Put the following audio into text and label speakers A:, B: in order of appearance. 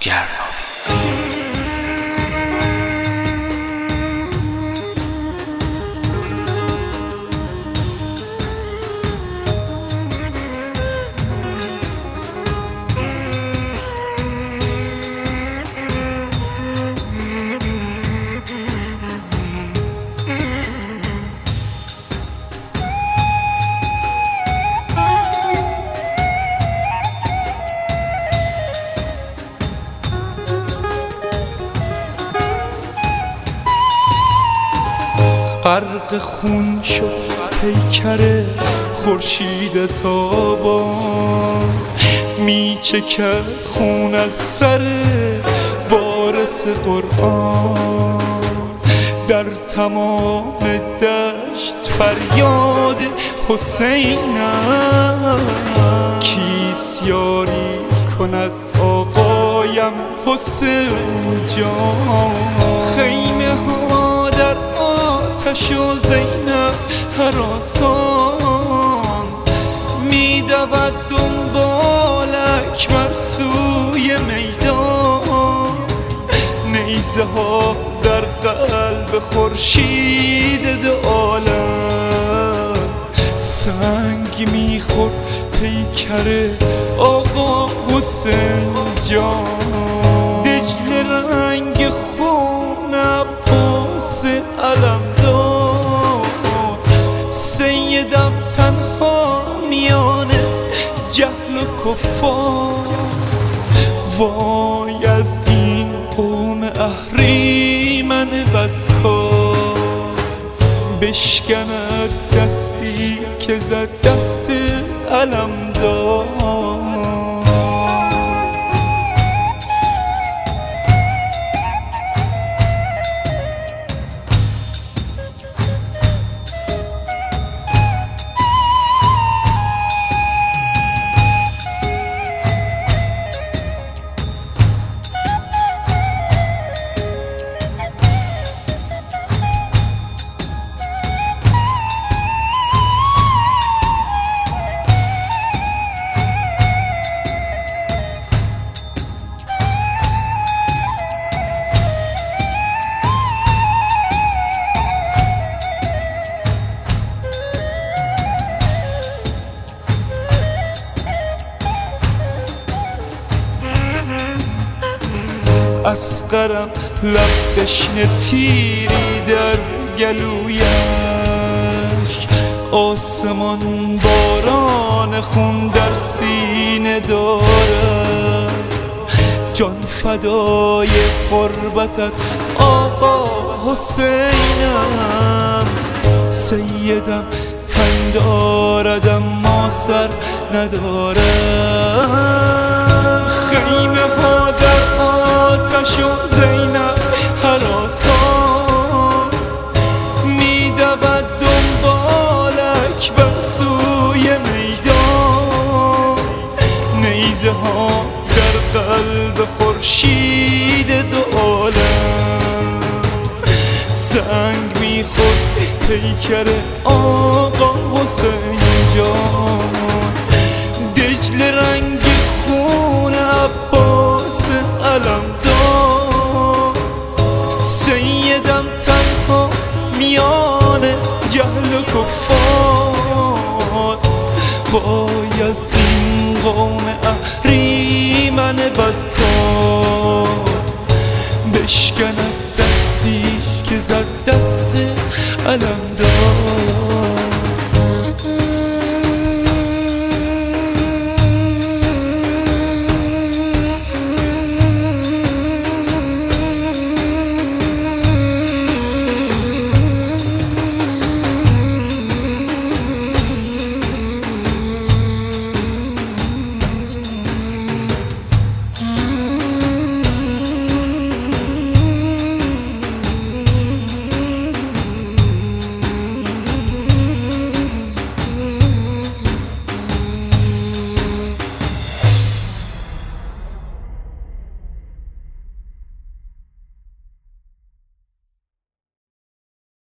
A: گرناوی.
B: غرق خون شد پیکر خورشید تابان، میچکد خون از سر وارث قرآن. در تمام دشت فریاد حسینم، کیس یاری کند آقایم حسین جان. خیمه ها در آتش و زینب هراسان، میدود دنبالک بر سوی میدان. نیزه ها در قلب خورشید دو عالم، سنگ میخورد پیکر آقا حسین جان. دجله رنگ خون عباس علمدار، سیدم تنها میانه جهل و کفار. وای از این قوم اهریمن بدکار، بشکند دستی که زد دست علمدار. اصغرم لب دشنه تیری در گلویش، آسمان باران خون در سینه دارد. جان فدای قربتت آقا حسینم، سیدم تن دارد اما سر ندارد. خیمه ها در آتش و زینب هراسان، میدود دنبالک بر سوی میدان. نیزه ها در قلب خورشید دو عالم، سنگ میخورد پیکر آقا حسین جان. دجله رنگ